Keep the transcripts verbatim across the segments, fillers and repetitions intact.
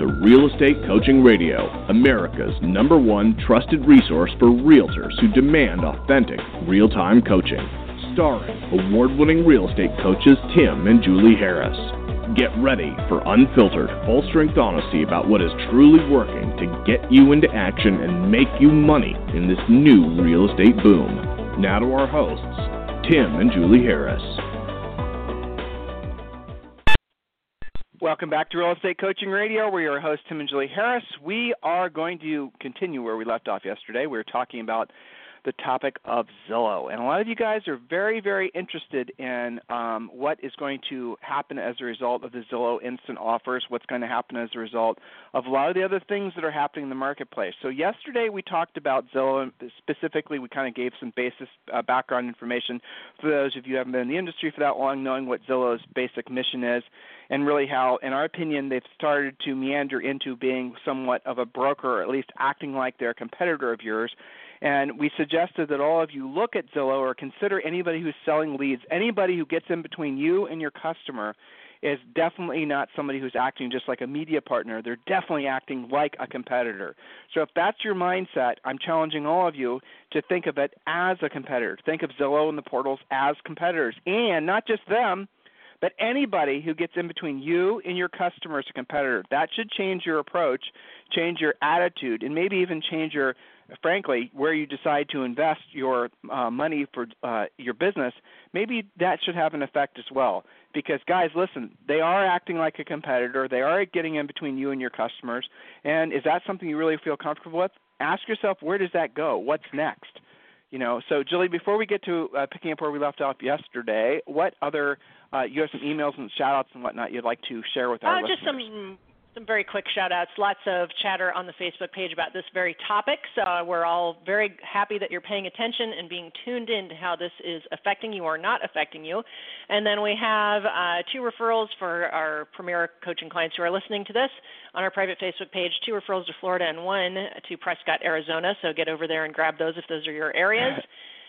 to Real Estate Coaching Radio, America's number one trusted resource for realtors who demand authentic, real-time coaching. Starring award-winning real estate coaches Tim and Julie Harris. Get ready for unfiltered, full-strength honesty about what is truly working to get you into action and make you money in this new real estate boom. Now to our hosts, Tim and Julie Harris. Welcome back to Real Estate Coaching Radio. We're your hosts, Tim and Julie Harris. We are going to continue where we left off yesterday. We were talking about the topic of Zillow. And a lot of you guys are very, very interested in um, what is going to happen as a result of the Zillow instant offers, what's going to happen as a result of a lot of the other things that are happening in the marketplace. So yesterday we talked about Zillow, and specifically we kind of gave some basis uh, background information for those of you who haven't been in the industry for that long, knowing what Zillow's basic mission is, and really how, in our opinion, they've started to meander into being somewhat of a broker, or at least acting like they're a competitor of yours. And we suggested that all of you look at Zillow or consider anybody who's selling leads. Anybody who gets in between you and your customer is definitely not somebody who's acting just like a media partner. They're definitely acting like a competitor. So if that's your mindset, I'm challenging all of you to think of it as a competitor. Think of Zillow and the portals as competitors, and not just them, but anybody who gets in between you and your customer is a competitor. That should change your approach, change your attitude, and maybe even change your, frankly, where you decide to invest your uh, money for uh, your business. Maybe that should have an effect as well. Because, guys, listen, they are acting like a competitor. They are getting in between you and your customers. And is that something you really feel comfortable with? Ask yourself, where does that go? What's next? You know, so Julie, before we get to uh, picking up where we left off yesterday, what other uh, you have some emails and shout-outs and whatnot you'd like to share with our uh, listeners? Just some some very quick shout-outs. Lots of chatter on the Facebook page about this very topic. So uh, we're all very happy that you're paying attention and being tuned in to how this is affecting you or not affecting you. And then we have uh, two referrals for our Premier Coaching clients who are listening to this on our private Facebook page, two referrals to Florida and one to Prescott, Arizona. So get over there and grab those if those are your areas.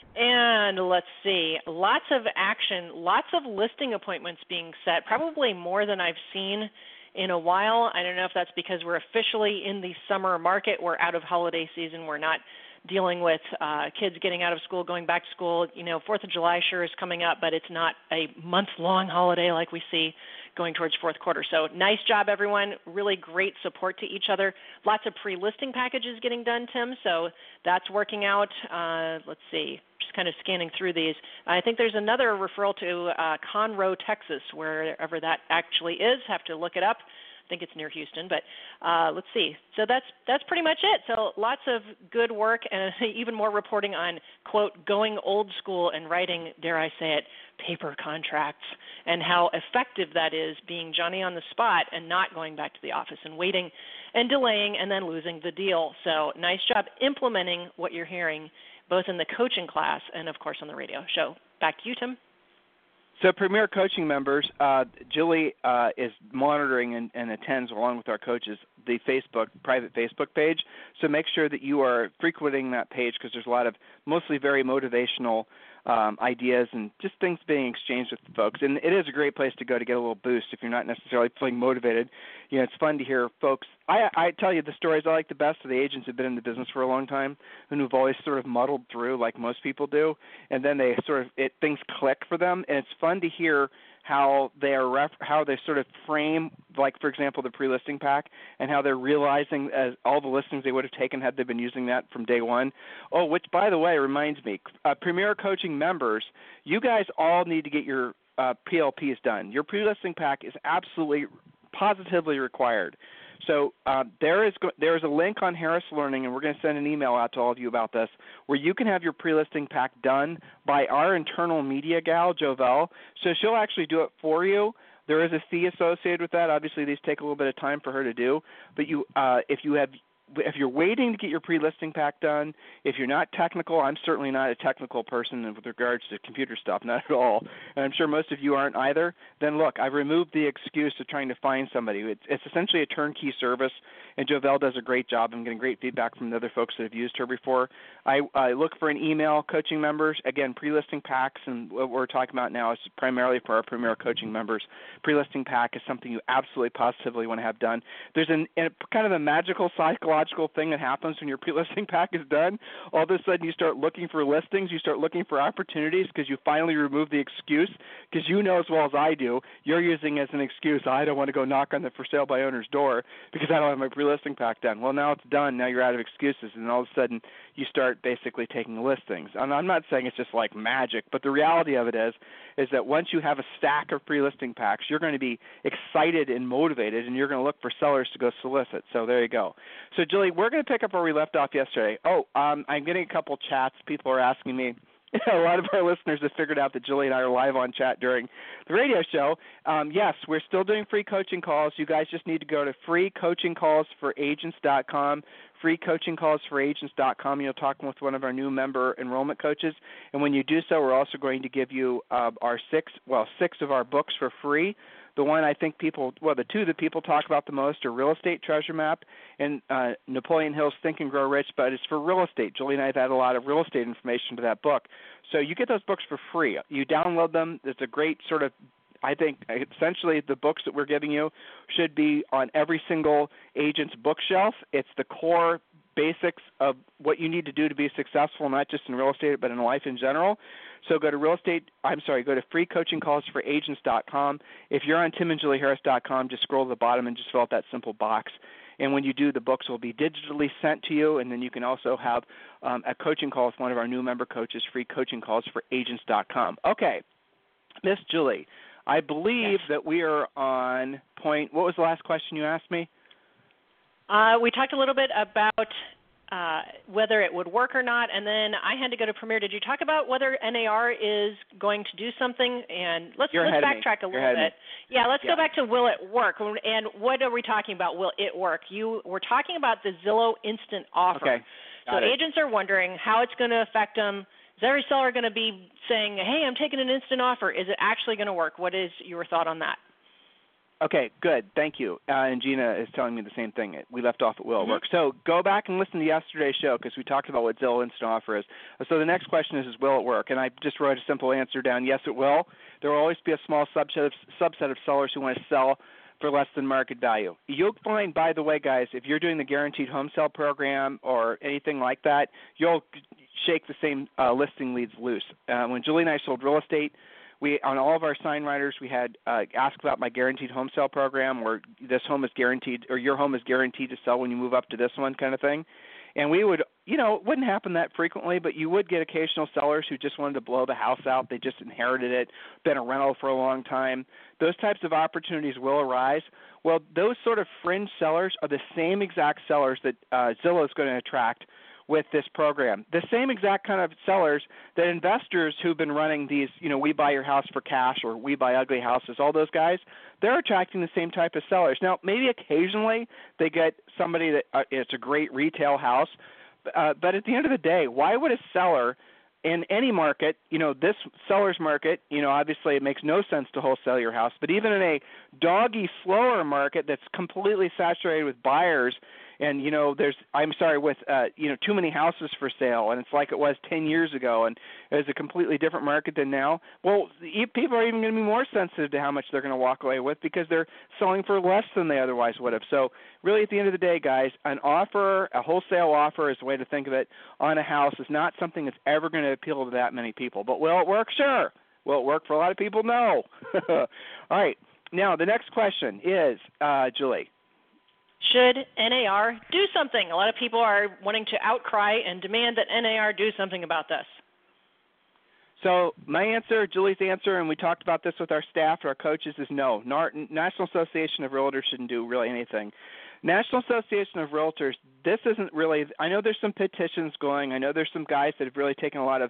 And let's see, lots of action, lots of listing appointments being set, probably more than I've seen in a while. I don't know if that's because we're officially in the summer market. We're out of holiday season. We're not dealing with uh, kids getting out of school, going back to school. You know, fourth of July sure is coming up, but it's not a month-long holiday like we see going towards fourth quarter. So nice job, everyone. Really great support to each other. Lots of pre-listing packages getting done, Tim, so that's working out. Uh, let's see, just kind of scanning through these. I think there's another referral to uh, Conroe, Texas, wherever that actually is. Have to look it up. I think it's near Houston, but uh, let's see. So that's that's pretty much it. So lots of good work and even more reporting on, quote, going old school and writing, dare I say it, paper contracts, and how effective that is, being Johnny on the spot and not going back to the office and waiting and delaying and then losing the deal. So nice job implementing what you're hearing both in the coaching class and, of course, on the radio show. Back to you, Tim. So Premier Coaching members, uh, Julie uh, is monitoring and, and attends, along with our coaches, the Facebook, private Facebook page. So make sure that you are frequenting that page, because there's a lot of mostly very motivational um, ideas and just things being exchanged with folks. And it is a great place to go to get a little boost if you're not necessarily feeling motivated. You know, it's fun to hear folks. I, I tell you the stories I like the best are the agents who've been in the business for a long time and who've always sort of muddled through like most people do, and then they sort of it things click for them, and it's fun to hear how they are ref, how they sort of frame, like, for example, the pre-listing pack, and how they're realizing as all the listings they would have taken had they been using that from day one. Oh, which, by the way, reminds me, uh, Premier Coaching members, you guys all need to get your uh, P L Ps done. Your pre-listing pack is absolutely, positively required. So uh, there is go- there is a link on Harris Learning, and we're going to send an email out to all of you about this, where you can have your pre-listing pack done by our internal media gal, Jovelle. So she'll actually do it for you. There is a fee associated with that. Obviously, these take a little bit of time for her to do. But you, uh, if you have if you're waiting to get your pre-listing pack done, if you're not technical, I'm certainly not a technical person with regards to computer stuff, not at all, and I'm sure most of you aren't either, then look, I've removed the excuse of trying to find somebody. It's, it's essentially a turnkey service, and Jovelle does a great job. I'm getting great feedback from the other folks that have used her before. I, I look for an email, coaching members, again, pre-listing packs, and what we're talking about now is primarily for our Premier Coaching members. Pre-listing pack is something you absolutely positively want to have done. There's an, a, kind of a magical psychological thing that happens when your pre-listing pack is done. All of a sudden you start looking for listings, you start looking for opportunities because you finally remove the excuse, because you know as well as I do, you're using as an excuse, I don't want to go knock on the for sale by owner's door because I don't have my pre-listing pack done. Well, now it's done. Now you're out of excuses, and all of a sudden you start basically taking listings. And I'm not saying it's just like magic, but the reality of it is is that once you have a stack of pre-listing packs, you're going to be excited and motivated, and you're going to look for sellers to go solicit. So there you go. So, Julie, we're going to pick up where we left off yesterday. Oh, um, I'm getting a couple chats. People are asking me. A lot of our listeners have figured out that Julie and I are live on chat during the radio show. Um, yes, we're still doing free coaching calls. You guys just need to go to free coaching calls for agents dot com, free coaching calls for agents dot com. You'll talk with one of our new member enrollment coaches. And when you do so, we're also going to give you uh, our six, well, six of our books for free. The one I think people, well, the two that people talk about the most are Real Estate Treasure Map and uh, Napoleon Hill's Think and Grow Rich, but it's for real estate. Julie and I have added a lot of real estate information to that book. So you get those books for free. You download them. It's a great sort of, I think, essentially the books that we're giving you should be on every single agent's bookshelf. It's the core basics of what you need to do to be successful, not just in real estate, but in life in general. So go to real estate, I'm sorry, go to free coaching calls for agents dot com. If you're on tim and julie harris dot com, just scroll to the bottom and just fill out that simple box. And when you do, the books will be digitally sent to you, and then you can also have um, a coaching call with one of our new member coaches, free coaching calls for agents dot com. Okay, Miss Julie, I believe yes. that we are on point. What was the last question you asked me? Uh, we talked a little bit about uh, whether it would work or not, and then I had to go to Premier. Did you talk about whether N A R is going to do something? And let's, let's backtrack a little bit. Yeah, let's yeah. go back to will it work? And what are we talking about, will it work? You We're talking about the Zillow Instant Offer. Okay. Got so it. Agents are wondering how it's going to affect them. Is every seller going to be saying, hey, I'm taking an instant offer? Is it actually going to work? What is your thought on that? Okay, good. Thank you. Uh, and Gina is telling me the same thing. We left off at will it mm-hmm. work. So go back and listen to yesterday's show because we talked about what Zillow Instant Offer is. So the next question is, is will it work? And I just wrote a simple answer down, yes, it will. There will always be a small subset of, subset of sellers who want to sell for less than market value. You'll find, by the way, guys, if you're doing the Guaranteed Home Sale Program or anything like that, you'll shake the same uh, listing leads loose. Uh, when Julie and I sold real estate, we on all of our sign writers, we had uh, ask about my Guaranteed Home Sale Program, or this home is guaranteed, or your home is guaranteed to sell when you move up to this one, kind of thing. And we would, you know, it wouldn't happen that frequently, but you would get occasional sellers who just wanted to blow the house out. They just inherited it, been a rental for a long time. Those types of opportunities will arise. Well, those sort of fringe sellers are the same exact sellers that uh, Zillow is going to attract with this program. The same exact kind of sellers that investors who've been running these, you know, we buy your house for cash or we buy ugly houses, all those guys, they're attracting the same type of sellers. Now, maybe occasionally they get somebody that uh, it's a great retail house, uh, but at the end of the day, why would a seller in any market, you know, this seller's market, you know, obviously it makes no sense to wholesale your house, but even in a doggy, slower market that's completely saturated with buyers, and, you know, there's, I'm sorry, with, uh, you know, too many houses for sale, and it's like it was ten years ago, and it's a completely different market than now. Well, people are even going to be more sensitive to how much they're going to walk away with because they're selling for less than they otherwise would have. So really at the end of the day, guys, an offer, a wholesale offer is the way to think of it on a house is not something that's ever going to appeal to that many people. But will it work? Sure. Will it work for a lot of people? No. All right. Now, the next question is, uh, Julie. Should N A R do something? A lot of people are wanting to outcry and demand that N A R do something about this. So my answer, Julie's answer, and we talked about this with our staff, our coaches, is no. National Association of Realtors shouldn't do really anything. National Association of Realtors, this isn't really – I know there's some petitions going. I know there's some guys that have really taken a lot of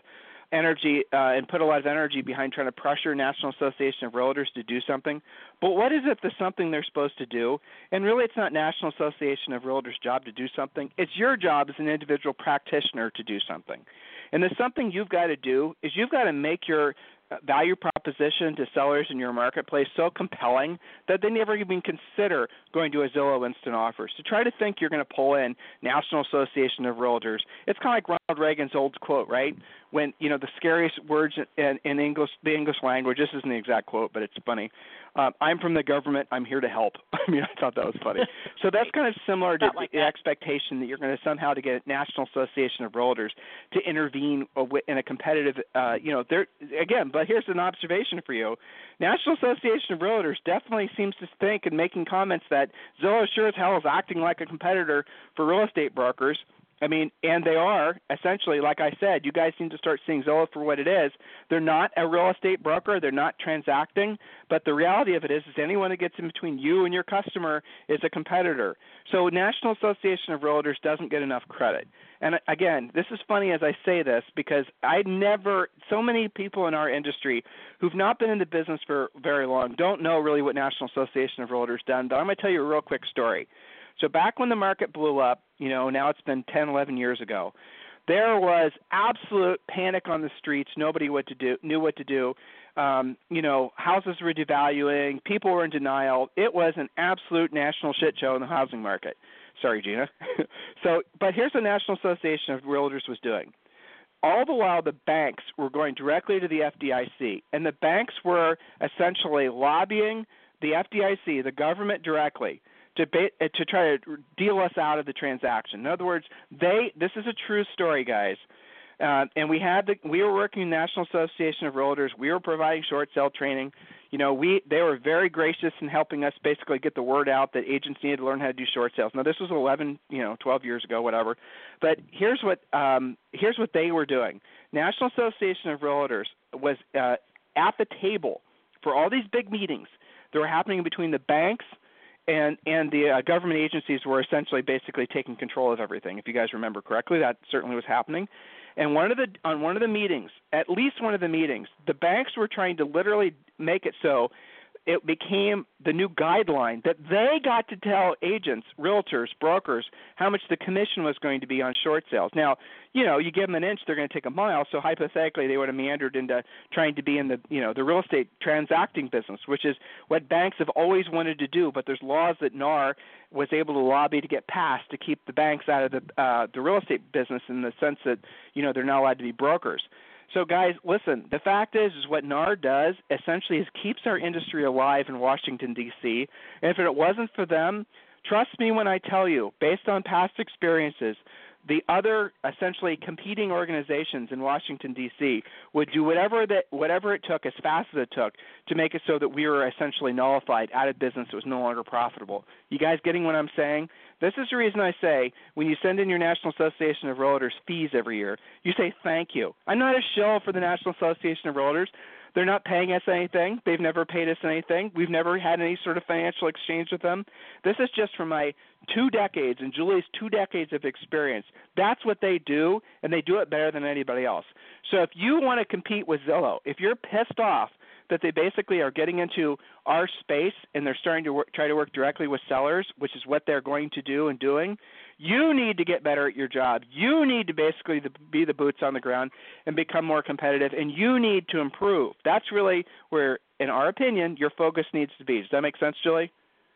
energy uh, and put a lot of energy behind trying to pressure National Association of Realtors to do something. But what is it, the something they're supposed to do? And really, it's not National Association of Realtors' job to do something. It's your job as an individual practitioner to do something. And the something you've got to do is you've got to make your value proposition to sellers in your marketplace so compelling that they never even consider going to a Zillow Instant Offers. To try to think you're going to pull in National Association of Realtors, it's kind of like Ronald Reagan's old quote, right? When, you know, the scariest words in, in English, the English language, this isn't the exact quote, but it's funny. Um, I'm from the government. I'm here to help. I mean, I thought that was funny. So that's kind of similar to like the that. expectation that you're going to somehow to get National Association of Realtors to intervene in a competitive, uh, you know, there again. But here's an observation for you: National Association of Realtors definitely seems to think and making comments that Zillow sure as hell is acting like a competitor for real estate brokers. I mean, and they are, essentially, like I said, you guys need to start seeing Zillow for what it is. They're not a real estate broker. They're not transacting. But the reality of it is, is anyone that gets in between you and your customer is a competitor. So National Association of Realtors doesn't get enough credit. And again, this is funny as I say this because I never, so many people in our industry who've not been in the business for very long don't know really what National Association of Realtors done. But I'm going to tell you a real quick story. So back when the market blew up, you know, now it's been ten, eleven years ago, there was absolute panic on the streets. Nobody what to do, knew what to do. Um, you know, houses were devaluing. People were in denial. It was an absolute national shit show in the housing market. Sorry, Gina. so, but here's what the National Association of Realtors was doing. All the while, the banks were going directly to the F D I C, and the banks were essentially lobbying the F D I C, the government directly, to ba- to try to deal us out of the transaction. In other words, they this is a true story, guys. Uh, and we had the we were working with the National Association of Realtors. We were providing short sale training. You know, we they were very gracious in helping us basically get the word out that agents needed to learn how to do short sales. Now, this was eleven, you know, twelve years ago, whatever. But here's what um, here's what they were doing. National Association of Realtors was uh, at the table for all these big meetings that were happening between the banks and and the uh, government agencies were essentially basically taking control of everything. If you guys remember correctly, that certainly was happening. And one of the on one of the meetings, at least one of the meetings, the banks were trying to literally make it so it became the new guideline that they got to tell agents, realtors, brokers how much the commission was going to be on short sales. Now, you know, you give them an inch, they're going to take a mile. So hypothetically, they would have meandered into trying to be in the, you know, the real estate transacting business, which is what banks have always wanted to do. But there's laws that N A R was able to lobby to get passed to keep the banks out of the uh, the real estate business in the sense that, you know, they're not allowed to be brokers. So, guys, listen, the fact is, is what N A R does essentially is keeps our industry alive in Washington, D C, and if it wasn't for them, trust me when I tell you, based on past experiences, the other essentially competing organizations in Washington, D C would do whatever that whatever it took as fast as it took to make it so that we were essentially nullified, out of business, it was no longer profitable. You guys getting what I'm saying? This is the reason I say when you send in your National Association of Realtors fees every year, you say thank you. I'm not a shill for the National Association of Realtors. They're not paying us anything. They've never paid us anything. We've never had any sort of financial exchange with them. This is just from my two decades and Julie's two decades of experience. That's what they do, and they do it better than anybody else. So if you want to compete with Zillow, if you're pissed off that they basically are getting into our space and they're starting to work, try to work directly with sellers, which is what they're going to do and doing, you need to get better at your job. You need to basically be the boots on the ground and become more competitive, and you need to improve. That's really where, in our opinion, your focus needs to be. Does that make sense, Julie?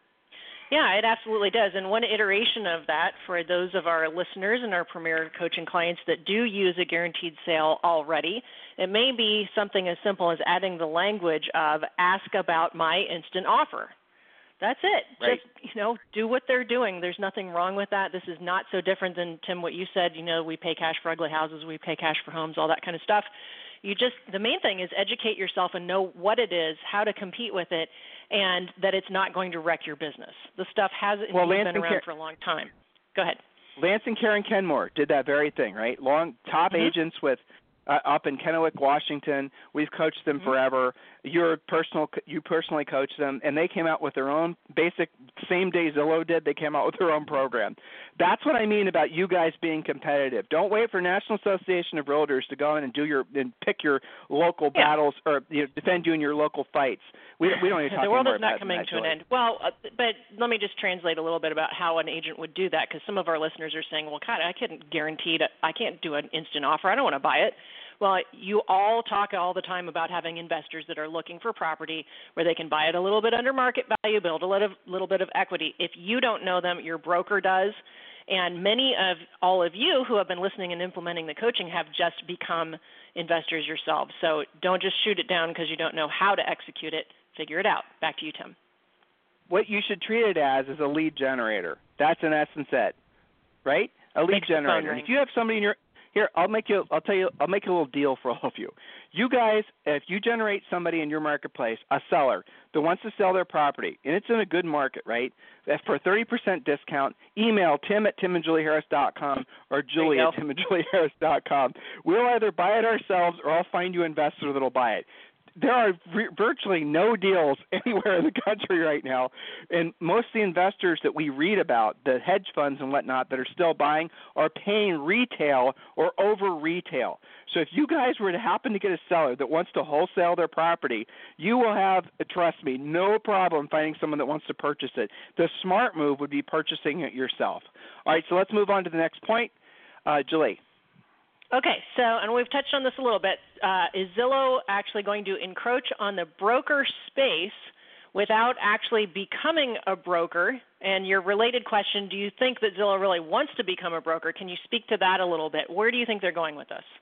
Yeah, it absolutely does. And one iteration of that for those of our listeners and our Premier Coaching clients that do use a guaranteed sale already, it may be something as simple as adding the language of ask about my instant offer. That's it. Right. Just, you know, do what they're doing. There's nothing wrong with that. This is not so different than, Tim, what you said. You know, we pay cash for ugly houses, we pay cash for homes, all that kind of stuff. You just, the main thing is educate yourself and know what it is, how to compete with it, and that it's not going to wreck your business. The stuff hasn't well, been Lance around Car- for a long time. Go ahead. Lance and Karen Kenmore did that very thing, right? Long top mm-hmm. agents with uh, up in Kennewick, Washington. We've coached them mm-hmm. forever. You're personal, you personally coach them, and they came out with their own basic, same day Zillow did, they came out with their own program. That's what I mean about you guys being competitive. Don't wait for National Association of Realtors to go in and do your and pick your local yeah. battles or you know, defend you in your local fights. We, we don't need to talk The world is not coming that, to an end. Well, uh, but let me just translate a little bit about how an agent would do that, because some of our listeners are saying, well, God, I can't guarantee that I can't do an instant offer. I don't want to buy it. Well, you all talk all the time about having investors that are looking for property where they can buy it a little bit under market value, build a little, little bit of equity. If you don't know them, your broker does. And many of all of you who have been listening and implementing the coaching have just become investors yourselves. So don't just shoot it down because you don't know how to execute it. Figure it out. Back to you, Tim. What you should treat it as is a lead generator. That's in essence it, right? A lead Makes generator. If you have somebody in your Here, I'll make you. I'll tell you. I'll make a little deal for all of you. You guys, if you generate somebody in your marketplace, a seller that wants to sell their property, and it's in a good market, right? For a thirty percent discount, email Tim at tim and julie harris dot com or Julie at tim and julie harris dot com. We'll either buy it ourselves or I'll find you an investor that'll buy it. There are re- virtually no deals anywhere in the country right now, and most of the investors that we read about, the hedge funds and whatnot that are still buying, are paying retail or over retail. So if you guys were to happen to get a seller that wants to wholesale their property, you will have, trust me, no problem finding someone that wants to purchase it. The smart move would be purchasing it yourself. All right, so let's move on to the next point. Uh, Julie. Okay, so, and we've touched on this a little bit. Uh, is Zillow actually going to encroach on the broker space without actually becoming a broker? And your related question, do you think that Zillow really wants to become a broker? Can you speak to that a little bit? Where do you think they're going with this?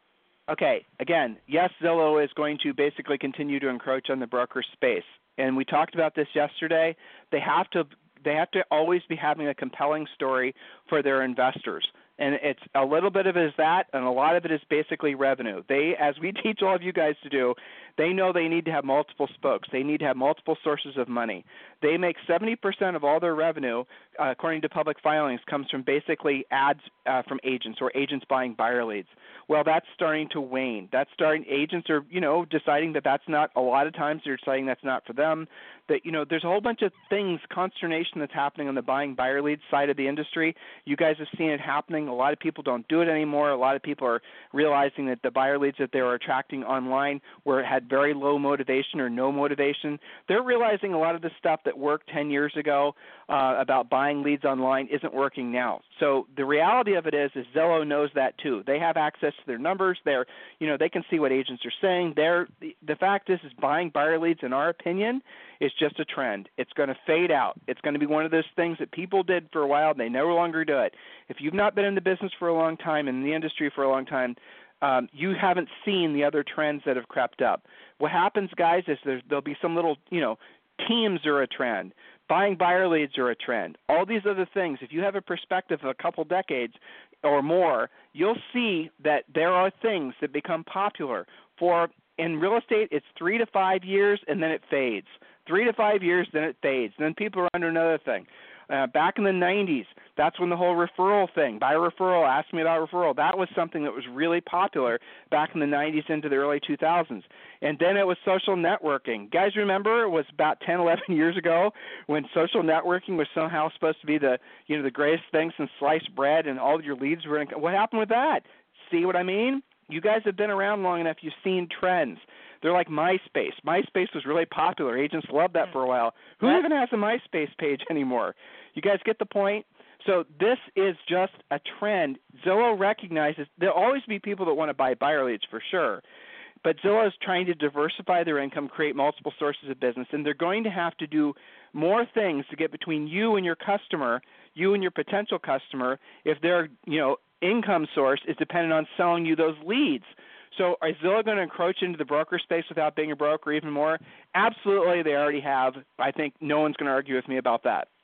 Okay, again, yes, Zillow is going to basically continue to encroach on the broker space. And we talked about this yesterday. They have to they have to always be having a compelling story for their investors. And it's a little bit of it is that, and a lot of it is basically revenue. They, as we teach all of you guys to do, they know they need to have multiple spokes. They need to have multiple sources of money. They make seventy percent of all their revenue, uh, according to public filings, comes from basically ads uh, from agents or agents buying buyer leads. Well, that's starting to wane. That's starting. Agents are, you know, deciding that that's not. A lot of times they're deciding that's not for them. That, you know, there's a whole bunch of things, consternation that's happening on the buying buyer leads side of the industry. You guys have seen it happening. A lot of people don't do it anymore. A lot of people are realizing that the buyer leads that they were attracting online where it had very low motivation or no motivation. They're realizing a lot of the stuff that worked ten years ago uh, about buying leads online isn't working now. So the reality of it is, is Zillow knows that too. They have access to their numbers. They're, you know, they can see what agents are saying. They're, the, the fact is, is buying buyer leads, in our opinion, is just a trend. It's going to fade out. It's going to be one of those things that people did for a while and they no longer do it. If you've not been in the business for a long time, in the industry for a long time, um, you haven't seen the other trends that have crept up. What happens, guys, is there's, there'll be some little, you know, teams are a trend. Buying buyer leads are a trend. All these other things, if you have a perspective of a couple decades or more, you'll see that there are things that become popular. For in real estate, it's three to five years, and then it fades. Three to five years, then it fades. Then people are under another thing. Uh, back in the nineties, that's when the whole referral thing, buy referral, ask me about referral, that was something that was really popular back in the nineties into the early two thousands. And then it was social networking. Guys, remember it was about ten, eleven years ago when social networking was somehow supposed to be the, you know, the greatest thing since sliced bread, and all your leads were in. What happened with that? See what I mean? You guys have been around long enough. You've seen trends. They're like MySpace. MySpace was really popular. Agents loved that for a while. Who what? even has a MySpace page anymore? You guys get the point? So this is just a trend. Zillow recognizes there'll always be people that want to buy buyer leads for sure. But Zillow is trying to diversify their income, create multiple sources of business, and they're going to have to do more things to get between you and your customer, you and your potential customer, if their, you know, income source is dependent on selling you those leads. So is Zillow going to encroach into the broker space without being a broker even more? Absolutely, they already have. I think no one's going to argue with me about that.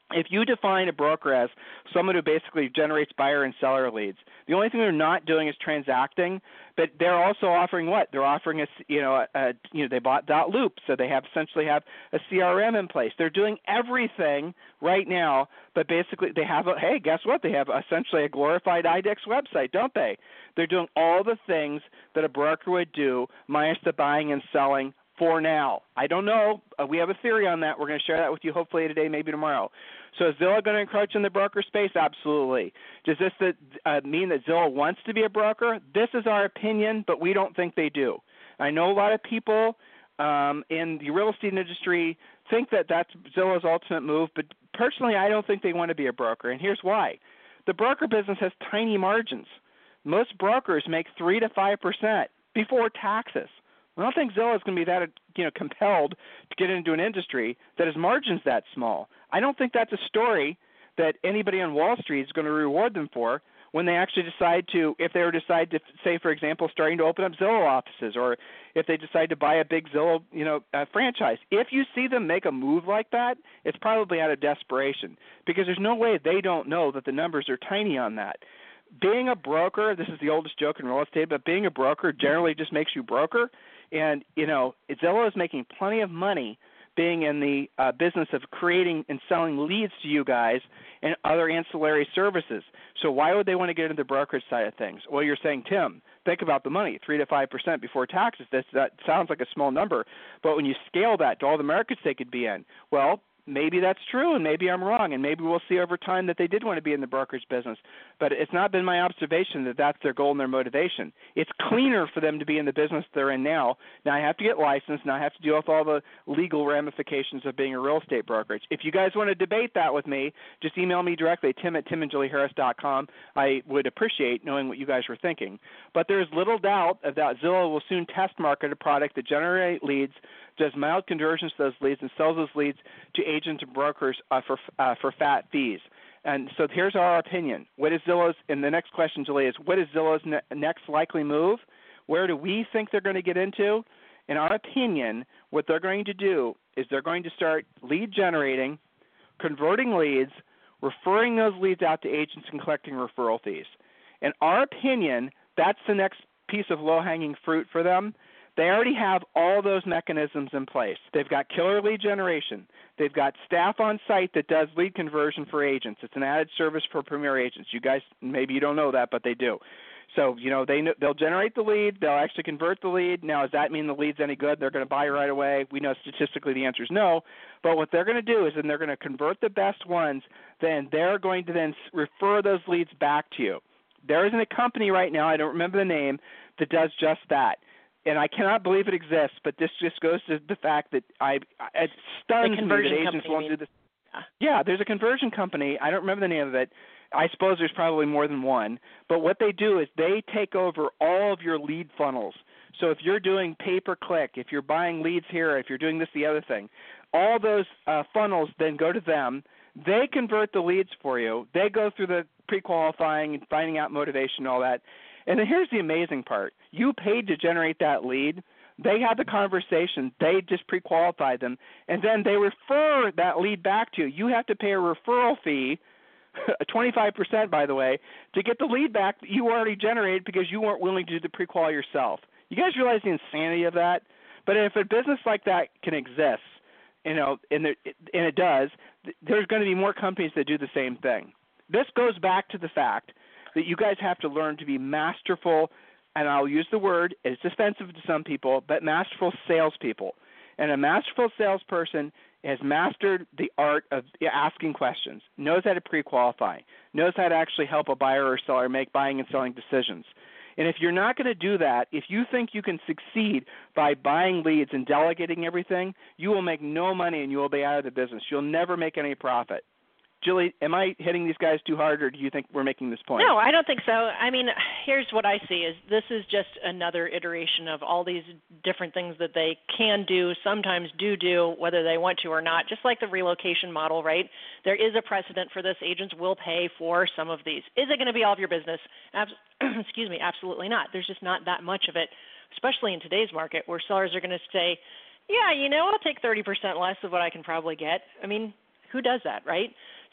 If you define a broker as someone who basically generates buyer and seller leads, the only thing they're not doing is transacting, but they're also offering what? They're offering a, you know, a, a, you know, they bought dotloop, so they have essentially have a C R M in place. They're doing everything right now, but basically they have a, hey, guess what? They have essentially a glorified I D E X website, don't they? They're doing all the things that a broker would do minus the buying and selling for now. I don't know. Uh, we have a theory on that. We're going to share that with you hopefully today, maybe tomorrow. So is Zillow going to encroach in the broker space? Absolutely. Does this uh, mean that Zillow wants to be a broker? This is our opinion, but we don't think they do. I know a lot of people um, in the real estate industry think that that's Zillow's ultimate move, but personally I don't think they want to be a broker, and here's why. The broker business has tiny margins. Most brokers make three to five percent before taxes. I don't think Zillow is going to be that, you know, compelled to get into an industry that has margins that small. I don't think that's a story that anybody on Wall Street is going to reward them for when they actually decide to, if they were decide to, say, for example, starting to open up Zillow offices, or if they decide to buy a big Zillow, you know, uh, franchise. If you see them make a move like that, it's probably out of desperation, because there's no way they don't know that the numbers are tiny on that. Being a broker, this is the oldest joke in real estate, but being a broker generally just makes you broker. And, you know, Zillow is making plenty of money being in the uh, business of creating and selling leads to you guys and other ancillary services. So why would they want to get into the brokerage side of things? Well, you're saying, Tim, think about the money, three to five percent before taxes. This, that sounds like a small number. But when you scale that to all the markets they could be in, well, maybe that's true, and maybe I'm wrong, and maybe we'll see over time that they did want to be in the brokerage business. But it's not been my observation that that's their goal and their motivation. It's cleaner for them to be in the business they're in now. Now I have to get licensed. Now I have to deal with all the legal ramifications of being a real estate brokerage. If you guys want to debate that with me, just email me directly, tim at tim and julie harris dot com. I would appreciate knowing what you guys were thinking. But there's little doubt that Zillow will soon test market a product that generates leads, does mild conversions to those leads, and sells those leads to agents and brokers uh, for uh, for fat fees. And so here's our opinion. What is Zillow's, and the next question, Julie, is what is Zillow's ne- next likely move? Where do we think they're going to get into? In our opinion, what they're going to do is they're going to start lead generating, converting leads, referring those leads out to agents and collecting referral fees. In our opinion, that's the next piece of low-hanging fruit for them. They already have all those mechanisms in place. They've got killer lead generation. They've got staff on site that does lead conversion for agents. It's an added service for premier agents. You guys, maybe you don't know that, but they do. So, you know, they, they'll generate the lead. They'll actually convert the lead. Now, does that mean the lead's any good? They're going to buy right away? We know statistically the answer is no. But what they're going to do is then they're going to convert the best ones. Then they're going to then refer those leads back to you. There isn't a company right now, I don't remember the name, that does just that. And I cannot believe it exists, but this just goes to the fact that I it stuns me that agents won't do this. Yeah, there's a conversion company. I don't remember the name of it. I suppose there's probably more than one. But what they do is they take over all of your lead funnels. So if you're doing pay-per-click, if you're buying leads here, if you're doing this, the other thing, all those uh, funnels then go to them. They convert the leads for you. They go through the pre-qualifying and finding out motivation and all that. And then here's the amazing part. You paid to generate that lead. They had the conversation. They just pre-qualified them. And then they refer that lead back to you. You have to pay a referral fee, twenty-five percent, by the way, to get the lead back that you already generated because you weren't willing to do the pre-qual yourself. You guys realize the insanity of that? But if a business like that can exist, you know, and, there, and it does, there's going to be more companies that do the same thing. This goes back to the fact that you guys have to learn to be masterful, and I'll use the word, it's offensive to some people, but masterful salespeople. And a masterful salesperson has mastered the art of asking questions, knows how to pre-qualify, knows how to actually help a buyer or seller make buying and selling decisions. And if you're not going to do that, if you think you can succeed by buying leads and delegating everything, you will make no money and you will be out of the business. You'll never make any profit. Julie, am I hitting these guys too hard, or do you think we're making this point? No, I don't think so. I mean, here's what I see is this is just another iteration of all these different things that they can do, sometimes do do, whether they want to or not, just like the relocation model, right? There is a precedent for this. Agents will pay for some of these. Is it going to be all of your business? Abs- Excuse me, absolutely not. There's just not that much of it, especially in today's market where sellers are going to say, yeah, you know, I'll take thirty percent less of what I can probably get. I mean, who does that, right?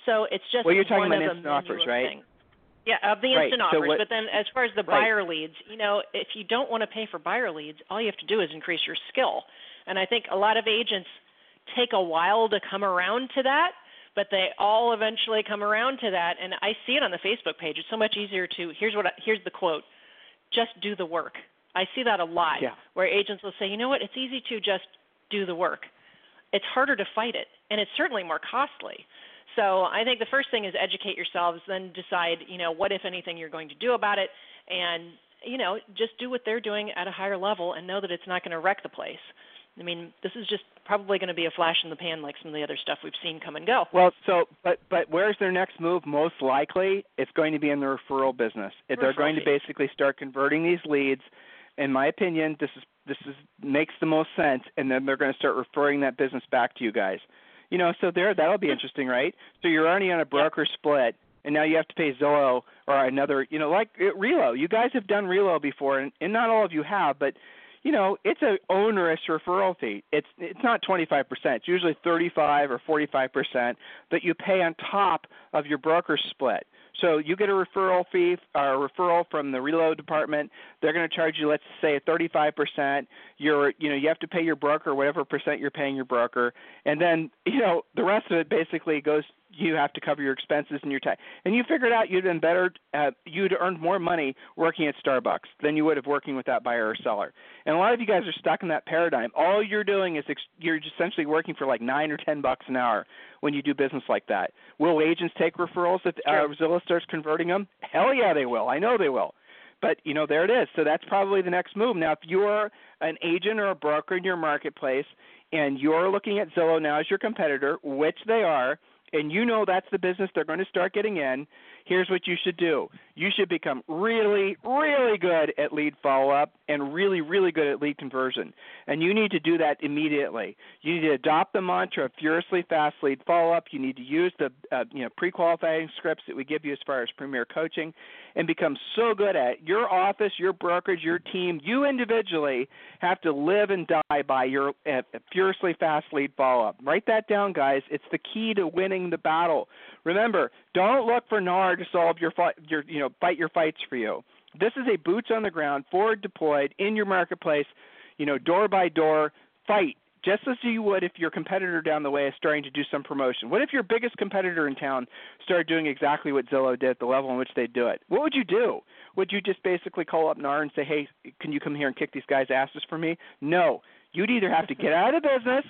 So it's just well, you're talking one about of instant a offers, right? Thing. Yeah, of the right. instant so offers. what, but then as far as the right. buyer leads, you know, if you don't want to pay for buyer leads, all you have to do is increase your skill. And I think a lot of agents take a while to come around to that, but they all eventually come around to that. And I see it on the Facebook page. It's so much easier to, here's what I, here's the quote, just do the work. I see that a lot, yeah. where agents will say, you know what, it's easy to just do the work. It's harder to fight it, and it's certainly more costly. So I think the first thing is educate yourselves, then decide, you know, what, if anything, you're going to do about it, and, you know, just do what they're doing at a higher level and know that it's not going to wreck the place. I mean, this is just probably going to be a flash in the pan like some of the other stuff we've seen come and go. Well, so, but but where's their next move? Most likely, it's going to be in the referral business. Referral they're going fee. to basically start converting these leads. In my opinion, this is this is makes the most sense, and then they're going to start referring that business back to you guys. You know, so there, that'll be interesting, right? So you're already on a broker yep. split, and now you have to pay Zillow or another, you know, like Relo. You guys have done Relo before, and, and not all of you have, but you know, it's an onerous referral fee. It's it's not twenty-five percent. It's usually thirty-five or forty-five percent that you pay on top of your broker split. So you get a referral fee, a referral from the Relo department. They're going to charge you, let's say, thirty-five percent. You're, you know, you have to pay your broker whatever percent you're paying your broker, and then, you know, the rest of it basically goes. You have to cover your expenses and your tax. And you figured out you'd been better, uh, you'd earned more money working at Starbucks than you would have working with that buyer or seller. And a lot of you guys are stuck in that paradigm. All you're doing is ex- you're essentially working for like nine or ten bucks an hour when you do business like that. Will agents take referrals if uh, Zillow starts converting them? Hell yeah, they will. I know they will. But, you know, there it is. So that's probably the next move. Now, if you're an agent or a broker in your marketplace and you're looking at Zillow now as your competitor, which they are, and you know that's the business they're going to start getting in, here's what you should do. You should become really, really good at lead follow-up and really, really good at lead conversion. And you need to do that immediately. You need to adopt the mantra of furiously fast lead follow-up. You need to use the uh, you know pre-qualifying scripts that we give you as far as Premier Coaching and become so good at it. Your office, your brokerage, your team, you individually have to live and die by your uh, furiously fast lead follow-up. Write that down, guys. It's the key to winning the battle. Remember, don't look for N A R to solve your, fight, your, you know, fight your fights for you. This is a boots on the ground, forward deployed, in your marketplace, you know, door by door fight, just as you would if your competitor down the way is starting to do some promotion. What if your biggest competitor in town started doing exactly what Zillow did at the level in which they do it? What would you do? Would you just basically call up N A R and say, hey, can you come here and kick these guys' asses for me? No. You'd either have to get out of business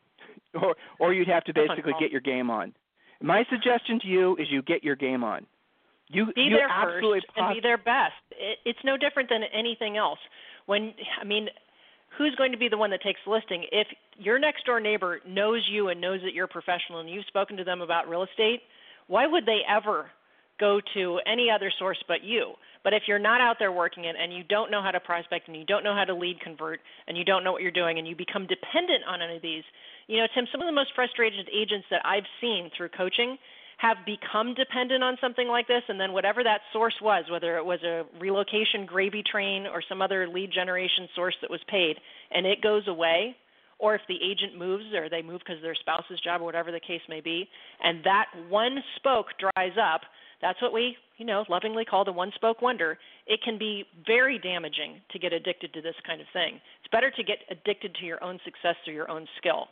or, or you'd have to basically get your game on. My suggestion to you is you get your game on. You be you there absolutely first pos- and be their best. It, it's no different than anything else. When I mean, who's going to be the one that takes the listing? If your next door neighbor knows you and knows that you're a professional and you've spoken to them about real estate, why would they ever go to any other source but you? But if you're not out there working it and you don't know how to prospect and you don't know how to lead convert and you don't know what you're doing and you become dependent on any of these, you know, Tim, some of the most frustrated agents that I've seen through coaching have become dependent on something like this, and then whatever that source was, whether it was a relocation gravy train or some other lead generation source that was paid, and it goes away, or if the agent moves or they move because of their spouse's job or whatever the case may be, and that one spoke dries up, that's what we, you know, lovingly call the one-spoke wonder. It can be very damaging to get addicted to this kind of thing. It's better to get addicted to your own success through your own skill.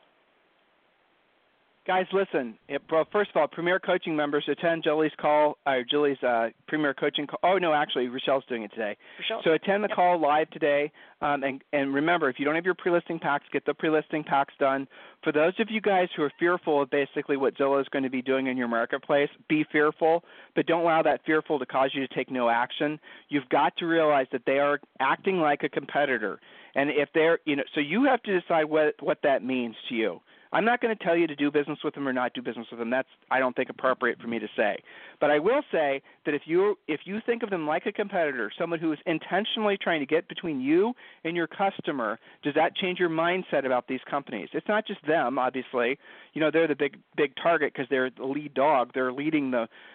Guys, listen. It, well, first of all, Premier Coaching members attend Julie's call, or Julie's uh, Premier Coaching call. Oh, no, actually, Rochelle's doing it today. Rochelle. So attend the yep. call live today. Um, and, and remember, if you don't have your pre-listing packs, get the pre-listing packs done. For those of you guys who are fearful of basically what Zillow is going to be doing in your marketplace, be fearful, but don't allow that fearful to cause you to take no action. You've got to realize that they are acting like a competitor. And if they're, you know, so you have to decide what, what that means to you. I'm not going to tell you to do business with them or not do business with them. That's, I don't think, appropriate for me to say. But I will say that if you if you think of them like a competitor, someone who is intentionally trying to get between you and your customer, does that change your mindset about these companies? It's not just them, obviously. You know, they're the big big target because they're the lead dog. They're leading the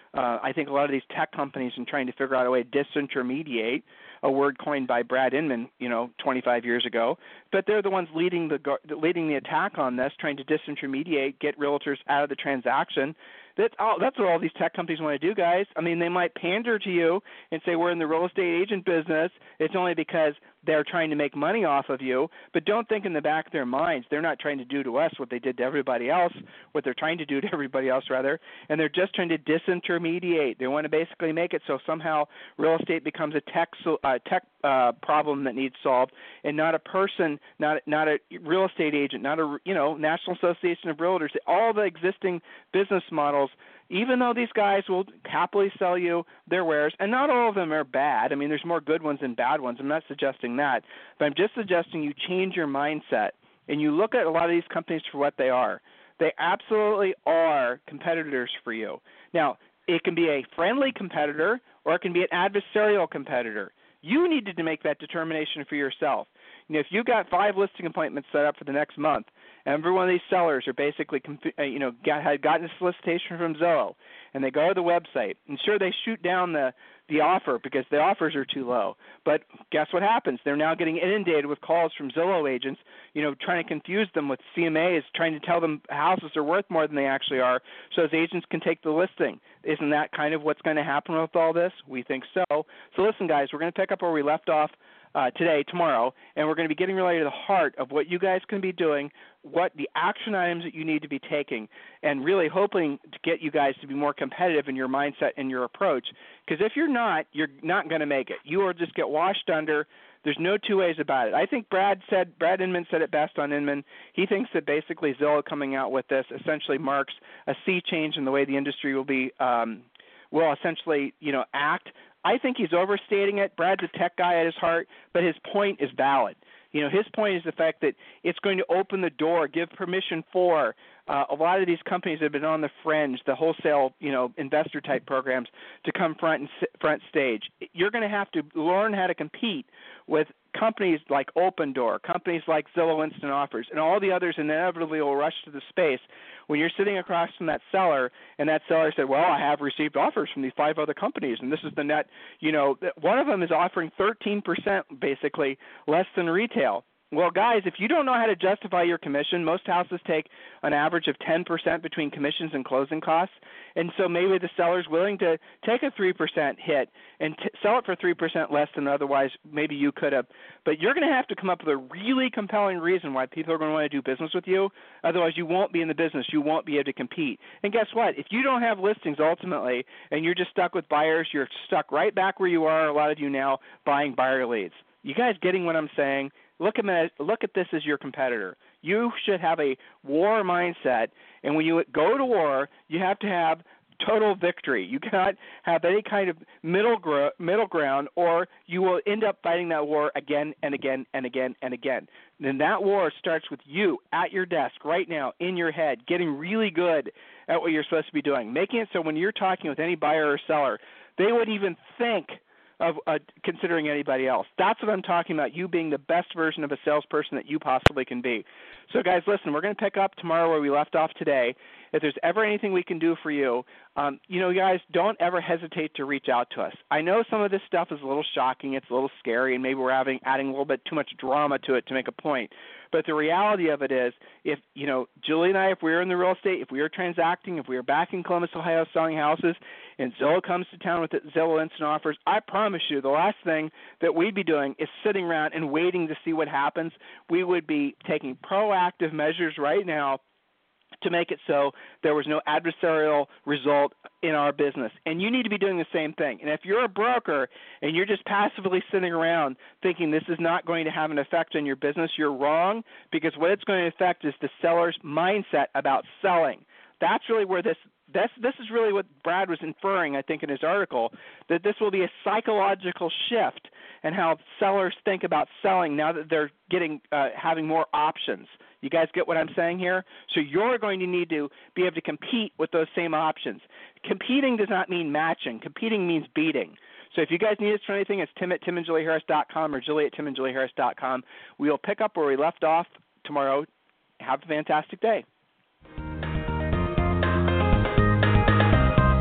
uh, I think a lot of these tech companies are trying to figure out a way to disintermediate, a word coined by Brad Inman, you know, twenty-five years ago. But they're the ones leading the leading the attack on this, trying to disintermediate, get realtors out of the transaction. That's all, that's what all these tech companies want to do, guys. I mean, they might pander to you and say we're in the real estate agent business. It's only because they're trying to make money off of you. But don't think in the back of their minds they're not trying to do to us what they did to everybody else, what they're trying to do to everybody else, rather. And they're just trying to disintermediate. They want to basically make it so somehow real estate becomes a tech uh, tech uh, problem that needs solved, and not a person, not not a real estate agent, not a you know National Association of Realtors. All the existing business models, even though these guys will happily sell you their wares, and not all of them are bad. I mean, there's more good ones than bad ones. I'm not suggesting that, but I'm just suggesting you change your mindset and you look at a lot of these companies for what they are. They absolutely are competitors for you. Now, it can be a friendly competitor or it can be an adversarial competitor. You needed to make that determination for yourself. You know, if you got five listing appointments set up for the next month, and every one of these sellers are basically, you know, got, had gotten a solicitation from Zillow, and they go to the website, and sure, they shoot down the, the offer because the offers are too low. But guess what happens? They're now getting inundated with calls from Zillow agents, you know, trying to confuse them with C M As, trying to tell them houses are worth more than they actually are, so those agents can take the listing. Isn't that kind of what's going to happen with all this? We think so. So listen, guys, we're going to pick up where we left off Uh, today, tomorrow, and we're going to be getting really to the heart of what you guys can be doing, what the action items that you need to be taking, and really hoping to get you guys to be more competitive in your mindset and your approach. Because if you're not, you're not going to make it. You will just get washed under. There's no two ways about it. I think Brad said, Brad Inman said it best on Inman. He thinks that basically Zillow coming out with this essentially marks a sea change in the way the industry will be, um, will essentially, you know, act. I think he's overstating it. Brad's a tech guy at his heart, but his point is valid. You know, his point is the fact that it's going to open the door, give permission for uh, a lot of these companies that have been on the fringe, the wholesale, you know, investor type programs, to come front and front stage. You're going to have to learn how to compete with companies like Open Door, companies like Zillow Instant Offers, and all the others inevitably will rush to the space when you're sitting across from that seller, and that seller said, well, I have received offers from these five other companies, and this is the net, you know, one of them is offering thirteen percent basically less than retail. Well, guys, if you don't know how to justify your commission, most houses take an average of ten percent between commissions and closing costs, and so maybe the seller's willing to take a three percent hit and t- sell it for three percent less than otherwise maybe you could have. But you're going to have to come up with a really compelling reason why people are going to want to do business with you. Otherwise, you won't be in the business. You won't be able to compete. And guess what? If you don't have listings ultimately and you're just stuck with buyers, you're stuck right back where you are, a lot of you now, buying buyer leads. You guys getting what I'm saying? Look at me, look at this as your competitor. You should have a war mindset, and when you go to war, you have to have total victory. You cannot have any kind of middle gro- middle ground, or you will end up fighting that war again and again and again and again. And that war starts with you at your desk right now, in your head, getting really good at what you're supposed to be doing, making it so when you're talking with any buyer or seller, they wouldn't even think of uh, considering anybody else. That's what I'm talking about, you being the best version of a salesperson that you possibly can be. So, guys, listen, we're going to pick up tomorrow where we left off today. If there's ever anything we can do for you, um, you know, guys, don't ever hesitate to reach out to us. I know some of this stuff is a little shocking, it's a little scary, and maybe we're having adding a little bit too much drama to it to make a point. But the reality of it is, if, you know, Julie and I, if we were in the real estate, if we were transacting, if we were back in Columbus, Ohio selling houses, and Zillow comes to town with Zillow Instant Offers, I promise you the last thing that we'd be doing is sitting around and waiting to see what happens. We would be taking proactive measures right now to make it so there was no adversarial result in our business. And you need to be doing the same thing. And if you're a broker and you're just passively sitting around thinking this is not going to have an effect on your business, you're wrong, because what it's going to affect is the seller's mindset about selling. That's really where this This, this is really what Brad was inferring, I think, in his article, that this will be a psychological shift in how sellers think about selling now that they're getting uh, having more options. You guys get what I'm saying here? So you're going to need to be able to compete with those same options. Competing does not mean matching. Competing means beating. So if you guys need us for anything, it's Tim at tim and julie harris dot com or Julie at tim and julie harris dot com. We'll pick up where we left off tomorrow. Have a fantastic day.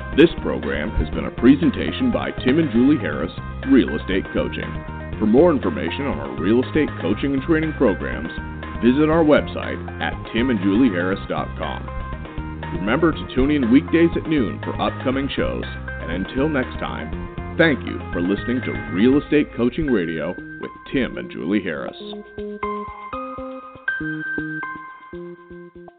This program has been a presentation by Tim and Julie Harris, Real Estate Coaching. For more information on our real estate coaching and training programs, visit our website at tim and julie harris dot com. Remember to tune in weekdays at noon for upcoming shows, and until next time, thank you for listening to Real Estate Coaching Radio with Tim and Julie Harris.